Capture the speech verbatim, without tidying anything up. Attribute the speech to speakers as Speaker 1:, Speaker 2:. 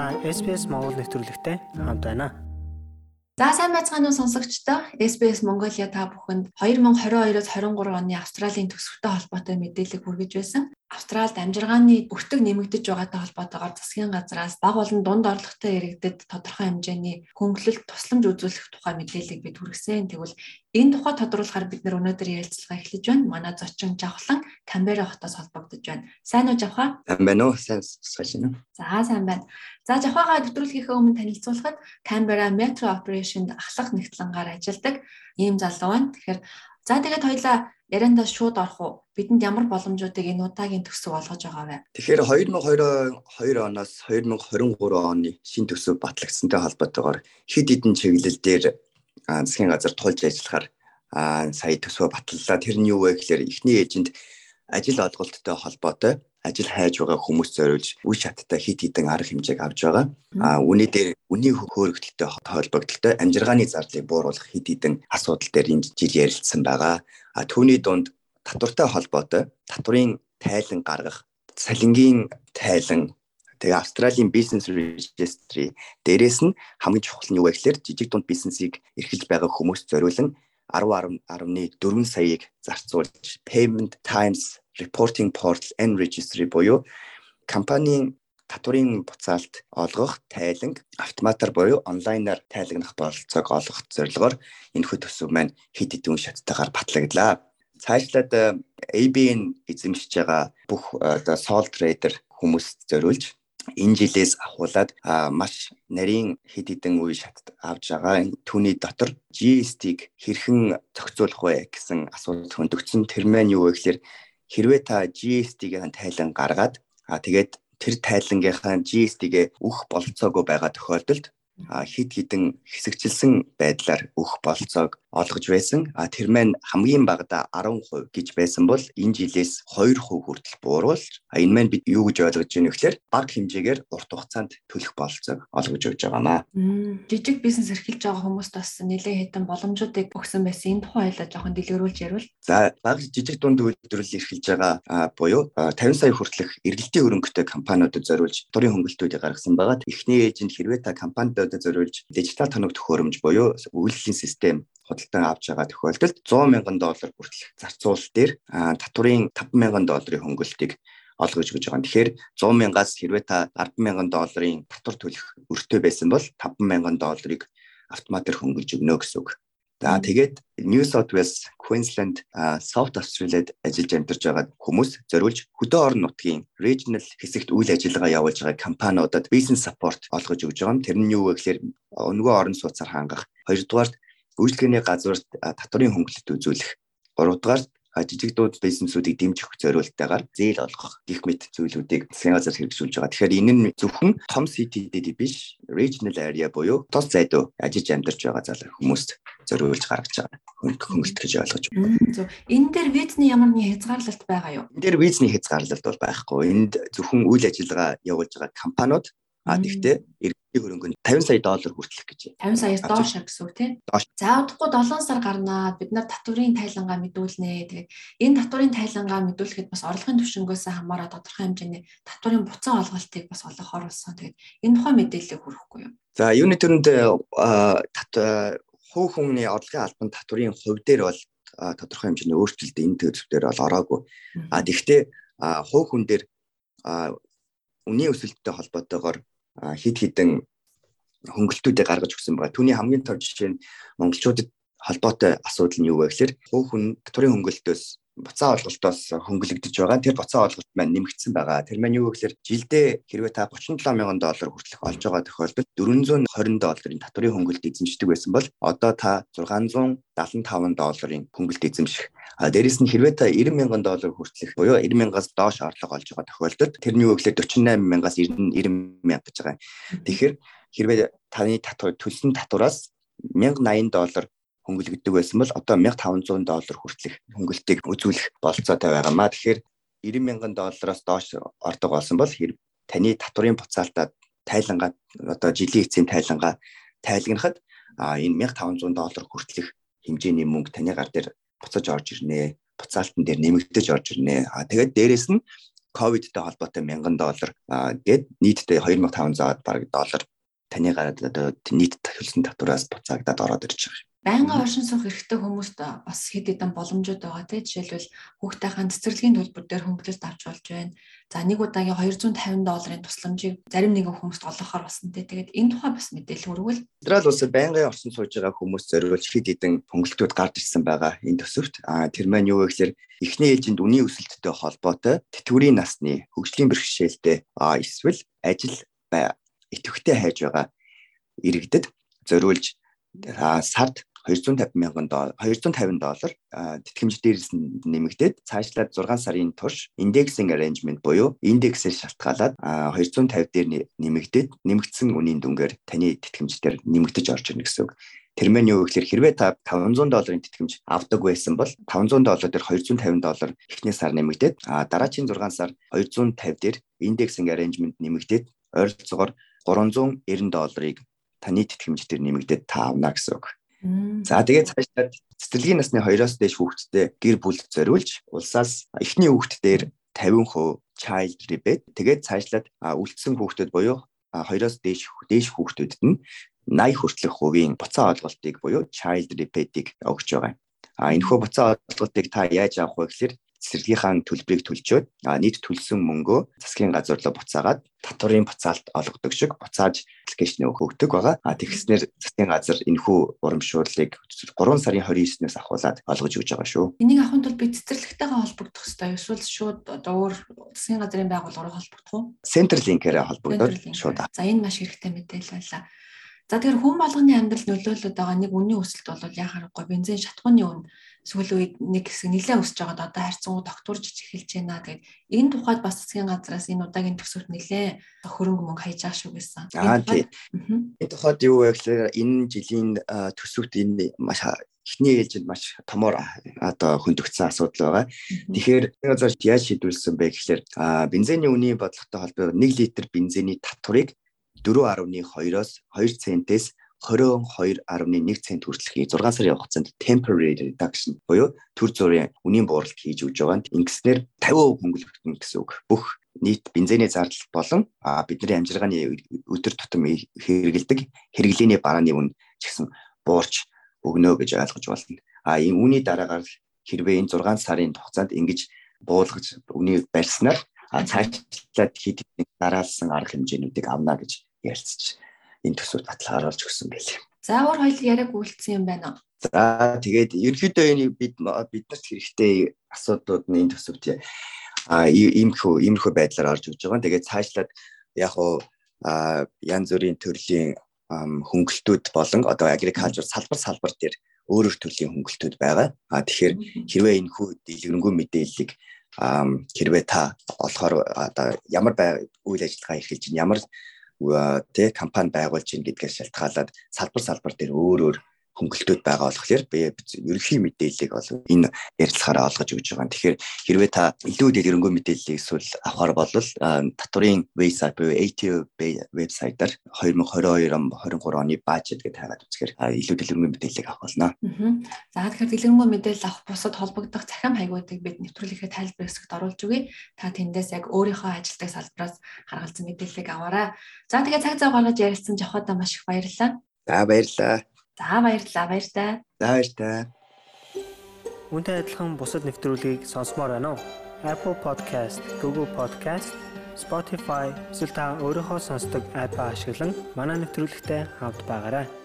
Speaker 1: Та эс би эс Монгол нэвтрүүлэгтэй хамт байна.
Speaker 2: За сайн байцгаана уу сонсогчдоо. эс би эс Mongolia та бүхэнд две тысячи двадцать two-с twenty-three оны Австралийн төсөвтэй холбоотой мэдээлэл хүргэж байсан. Австралид амжиргааны өртөг нэмэгдэж байгаатай холбоотойгоор засгийн газраас бага болон дунд орлоготой иргэдэд тодорхой хэмжээний хөнгөлөлт тусламж үзүүлэх тухай мэдээллийг бид хүргэсэн. Тэгвэл энэ тухай тодруулахаар бид нэр өнөөдөр ярилцлага эхлэж байна. Манай зочин Жавхлан Камбера хотоос холбогдож байна. Сайн уу Жавха?
Speaker 3: Сайн байна уу? Сайн байна уу?
Speaker 2: За сайн байна. За Жавхагаа нэвтрүүлгийнхээ өмнө танилцуулахад Камбера Metro Operation-д ахлах нэгтлэнгаар ажилладаг ийм залуу байна. Тэгэхээр за тэгээд хоёлаа яриандаа шууд орох уу? Бидэнд ямар боломжуудыг энэ удаагийн төсөв олгож байгаа вэ?
Speaker 3: Тэгэхээр twenty twenty-two оноос twenty twenty-three оны шинэ төсөв батлагдсантай холбоотойгоор хэд хэдэн чиглэл дээр засгийн газар тулж ажиллахаар сая төсвөө батлалаа. Тэр нь юу вэ гэхээр эхний ээлжинд ажил олголттой холбоотой ажил хайж байгаа хүмүүс зориулж үе шаттай хэд хэдэн арга хэмжээг авч байгаа. А үүний дээр үнийн хөөрөгдөлтэй холбогдлолтой амжиргааны зарлыг бууруулах хэд хэдэн асуудал дээр энэ жил ярилцсан байгаа. А түүний дунд татвартай холбоотой татврын тайлан гаргах, салингийн тайлан, тэгээ Австралийн бизнес регистри дээрээс нь хамгийн чухал нь юу вэ гэхээр жижиг дунд бизнесийг эрхэлж байгаа хүмүүст зориулан ten point four саяыг зарцуулж Payment Times Reporting Portal and Registry буюу компанийн татврын буцаалт олгох тайланг автоматар буюу онлайнаар тайлагнах бололцоог олгох зорилгоор энэхүү төсөв маань хэд хэдэн шаттайгаар батлагдлаа. Цаашлаад эй би эн эзэмшиж байгаа бүх оо sole trader хүмүүст зориулж энэ жилээс ахуулаад маш нарийн хэд хэдэн үе шатд авж байгаа. Түүний дотор джи эс ти-г хэрхэн зохицуулах вэ гэсэн асуудал хөндөгдсөн. Тэр маань юу вэ гэхээр хэрвээ та джи эс ти-гийн тайлан гаргаад а тэгээд тэр тайлангийнхаа джи эс ти-гээ өгөх бололцоогүй байгаа тохиолдолд хэд хэдэн хэсэгчилсэн байдлаар өгөх бололцоог олгож байсан. А тэр маань хамгийн багадаа ten percent гэж байсан бол энэ жилээс two percent хүртэл бууруулж энэ маань бид юу гэж ойлгож байна вэ гэхээр бага хэмжээгээр урт хугацаанд төлөх бололцоог олгож өгч байгаамаа.
Speaker 2: Жижиг бизнес эрхэлж байгаа хүмүүст бас нэлээд хэдэн боломжуудыг өгсөн байсан. Энэ тухай хоёлаа жоохон дэлгэрүүлж ярил.
Speaker 3: За бага жижиг дунд үйлдвэрлэл эрхэлж байгаа буюу fifty сая хүртэлх эргэлтийн хөрөнгөтэй компаниудад зориулж татврын хөнгөлтүүдийг гаргасан байгаа. Эхний ээлжинд хэрвээ та компанид зориулж дижитал тоног төхөөрөмж буюу үйлдвэрлэлийн систем худалдан авч байгаа тохиолдолд one hundred thousand доллар хүртэлх зарцуул дээр татврын five thousand долларын хөнгөлтийг олгож өгч байгаа. Тэгэхээр one hundred мянгаас хэрвээ та ten thousand долларын татвар төлөх өртөө байсан бол five thousand долларыг автоматар хөнгөлж өгнө гэсэн үг. За тэгээд New South Wales, Queensland, South Australia-д ажиллаж амьдарч байгаа хүмүүс зориулж хөдөө орон нутгийн regional хэсэгт үйл ажиллагаа явуулж байгаа компаниудад business support олгож өгж байгаа. Тэр нь юу вэ гэхээр өнгөө орон сууцаар хангах, хоёрдугаарт үйлчлэгээний газварт татврын хөнгөлөлт үзүүлэх, гуравдугаарт жижиг дууд бизнесүүдийг дэмжих зорилттойгоор зээл олгох гэх мэт зүйлүүдийг засгийн газар хэрэгжүүлж байгаа. Тэгэхээр энэ нь зөвхөн том ситидэд биш, regional area буюу тус зайдуу ажиллаж амьдарч байгаа залуу хүмүүст зориулж гаргаж байгаа хөнгөлөлт гэж ойлгож байна.
Speaker 2: Зөв. Энэ дээр визний ямар нэг хязгаарлалт байгаа юу?
Speaker 3: Энэ дээр визний хязгаарлалт бол байхгүй. Энд зөвхөн үйл ажиллагаа явуулж байгаа компаниуд а тэгтээ эргэлтийн хөрөнгө fifty сая доллар хүртэлх гэж.
Speaker 2: fifty саяас доош гэсэн үг тийм. За удахгүй seven сар гарнаа бид нар татврын тайлангаа мэдүүлнэ. Тэгээд энэ татврын тайлангаа мэдүүлэхэд бас орлогын түвшингөөс хамаараа тодорхой хэмжээний татврын буцаа олголтыг бас олгохоор болсон. Тэгээд энэ тухай мэдээлэл хүргэхгүй юу?
Speaker 3: За юуны төрөнд хувь хүний орлогын албан татврын хувь дээр бол тодорхой хэмжээний өөрчлөлт энэ төсөвдөр бол ороогүй. А тэгтээ хувь хүн дээр үнийн өсөлттэй холбоотойгоор хэд хэдэн хөнгөлтүүдийг гаргаж өгсөн байгаа. Түүний хамгийн тав жишээ нь монголчуудад холбоотой асуудал нь юу вэ гэхээр хувь хүн татврын хөнгөлтөөс буцаа олголтоос хөнгөлөгдөж байгаа. Тэр буцаа олголт маань нэмэгдсэн байгаа. Тэр маань юу вэ гэхээр жилдээ хэрвээ та thirty-seven thousand доллар хүртэлх олж байгаа тохиолдолд four hundred twenty долларын татврын хөнгөлт эзэмшдэг байсан бол одоо та six hundred seventy-five долларын хөнгөлт эзэмших. А дээрэс нь хэрвээ та ninety thousand доллар хүртэлх буюу ninety thousand-аас доош орлого олж байгаа тохиолдолд тэр нь юу вэ гэхээр forty-eight thousand-аас ninety thousand гэж байгаа. Тэгэхээр хэрвээ таны татвар төлсөн татвараас one thousand eighty доллар хөнгөлөгддөг байсан бол одоо one thousand five hundred доллар хүртэлх хөнгөлтийг үзүүлэх бололцоотой байгаамаа. Тэгэхээр ninety thousand доллараас доош ордог болсон бол таны татврын буцаалтаа тайлангаа одоо жилийн эцсийн тайлангаа тайлгнахад энэ one thousand five hundred доллар хүртэлх хэмжээний мөнгө таны гар дээр буцаж орж ирнэ. Буцаалтан дээр нэмэгдэж орж ирнэ. А тэгээд дээрэс нь ковидтэй холбоотой мянган доллар гээд нийтдээ хоёр мянган таван зуун бараг доллар таны гараад одоо нийт төлсөн татвараас буцаагдаад ороод ирж байгаа.
Speaker 2: Байнгын оршин суух эрхтэй хүмүүст бас хэд хэдэн боломжууд байгаа тийм. Жишээлбэл хүүхдийн цэцэрлэгийн төлбөр дээр хөнгөлөлт авч болж байна. За нэг удаагийн хоёр зуун тавин долларын тусламжийг зарим нэгэн хүмүүст олгохоор болсон тийм. Тэгээд энэ тухай бас мэдээлэл хүргвэл.
Speaker 3: Австрали улсад байнгын оршин сууж байгаа хүмүүс зориулж хэд хэдэн хөнгөлтүүд гарч ирсэн байгаа энэ төсөвт. А тэр маань юу вэ гэхээр эхний ээлжинд үнийн өсөлттэй холбоотой тэтгэврийн насны хөгжлийн бэрхшээлтэй эсвэл ажил идэвхтэй хайж байгаа иргэдэд зориулж сард хоёр зуун тавин мянган доллар хоёр зуун тавин доллар тэтгэмж дээрээс нэмэгдээд цаашлаад зургаан сарын турш indexing arrangement буюу индексээр шалтгаалаад хоёр зуун тавин дээр нэмэгдээд нэмэгдсэн үнийн дүнгээр таны тэтгэмжээр нэмэгдэж орж ирнэ гэсэн үг. Тэр маань юу гэхээр хэрвээ та таван зуун долларын тэтгэмж авдаг байсан бол таван зуун доллар дээр хоёр зуун тавин доллар эхний сар нэмэгдээд дараагийн зургаан сар хоёр зуун тавин дээр indexing arrangement нэмэгдээд ойролцоогоор гурван зуун найман долларыг таны тэтгэмж дээр нэмэгдээд та авна гэсэн үг. За тэгээд цаашдаа цэцэрлэгийн насны хоёроос дээш хүүхэдтэй гэр бүлд зориулж улсаас эхний хүүхэд дээр тавин хувь child rebate тэгээд цаашлаад үлдсэн хүүхдэд буюу хоёроос дээш дээш хүүхдүүдэд нь найман хүртэлх хувийн буцаа олголтыг буюу child rebate-ийг өгч байгаа. А энэ хүү буцаа олголтыг та яаж авах вэ гэхээр цэцэрлэгийнхаа төлбөрийг төлчөөд нийт төлсөн мөнгөө засгийн газар руу буцаагаад татварын буцаалт олгодог шиг буцааж аппликейшн өгдөг байгаа. А тэгснээр засгийн газар энэхүү урамшууллыг гурван сарын хоёр и девятнээс ахуулаад олгож өгч байгаа шүү.
Speaker 2: Энийг авахын тулд би цэцэрлэгтэйгээ холбогдох хэрэгтэй эсвэл шууд одоо өөр засгийн газрын байгууллагаараа холбогдох уу?
Speaker 3: Centrelink-ээр холбогдоод шууд.
Speaker 2: За энэ маш хэрэгтэй мэдээлэл байлаа. За тэгэхээр хүн болгоны амьдралд нөлөөлөд байгаа нэг үнийн өсөлт бол яхаа харахгүй бензин шатхууны үн сүүлийн үед нэг хэсэг нэлээд өсөж байгаад одоо харьцангуй тогтворж эхэлж байна. Тэгээд энэ тухайд бас засгийн газраас энэ удаагийн төсөвт нэлээд хөрөнгө мөнгө хайж байгаа шүү гэсэн.
Speaker 3: Аа тийм. Энэ тухайд юу вэ гэхээр энэ жилийн төсөвт энэ маш эхний ээлжинд маш томоор одоо хөндөгдсөн асуудал байгаа. Тэгэхээр энэ газар яаж шийдвэрлсэн бэ гэхээр бензиний үнийн бодлоготой холбоотой нэг литр бензиний татварыг дөрвөн гаруй хоёроос хоёр центээс двадцать two гаруй one цент хүртэлх зургаан сарын хугацаанд temporary reduction буюу төр зүрийн үнийн буурлалт хийж өгж байгаа. Ингэснээр fifty percent хөнгөлөгдөнө гэсэн үг. Бүх нийт бензиний зардал болон бидний амжиргааны өдөр тутам хэрэгэлдэг хэрэглээний барааны үн ч гэсэн буурч өгнө гэж ойлгож байна. А энэ үүний дараагаар хэрвээ энэ зургаан сарын хугацаанд ингэж буулгаж үнийг барьснаар цаашлаад хэд хэдэн дараалсан арга хэмжээнүүдийг авна гэж ярилцж энэ төсөвт баталгаар оруулж өгсөн байлээ.
Speaker 2: За өөр хоёул яриаг үйлдсэн юм байна уу?
Speaker 3: За тэгээд ерөнхийдөө энэ бид биднэрт хэрэгтэй асуудлууд нь энэ төсөвт а иймэрхүү иймэрхүү байдлаар орж өгж байгаа. Тэгээд цаашлаад яг уу янз бүрийн төрлийн хөнгөлтүүд болон одоо agriculture салбар салбар дээр өөрөөр төрлийн хөнгөлтүүд байгаа. А тэгэхээр хэрвээ энэ хүү дэлгэрэнгүй мэдээллийг хэрвээ та олохоор одоо ямар үйл ажиллагаа эрхэлж чинь ямар тэ компани байгуулж чинь гэдгээс шалтгаалаад салбар салбар дээр өөр өөр хөнгөлтүүд байгаа болохоор би ерөнхий мэдээллийг бол энэ ярилцлагаараа олгож өгч байгаа. Тэгэхээр хэрвээ та илүү дэлгэрэнгүй мэдээллийг эсвэл авахар бол татварын вебсайт буюу эй ти о вебсайтаар twenty twenty-two twenty-three оны бажет гэж хайгаад үзэхээр илүү дэлгэрэнгүй мэдээллийг авах болно.
Speaker 2: За тэгэхээр дэлгэрэнгүй мэдээлэл авах бусад холбогдох захим хаягуудыг бид нэвтрүүлэхээ тайлбар хэсэгт оруулж өгье. Та тэндээс яг өөрийнхөө ажилтны салбараас харгалзан мэдээллийг аваарай. За тэгээ цаг зав гаргаж ярилцсан жохоодоо маш их баярлалаа.
Speaker 3: За баярлалаа.
Speaker 2: За баярлалаа баяртай.
Speaker 3: За баяртай.
Speaker 1: Үүнтэй адилхан бусад нэвтрүүлгийг сонсомоор байна уу? Apple Podcast, Google Podcast, Spotify, эсвэл та өөрийнхөө сонсдог апп ашиглан манай нэвтрүүлэгтэй хавд байгаарай.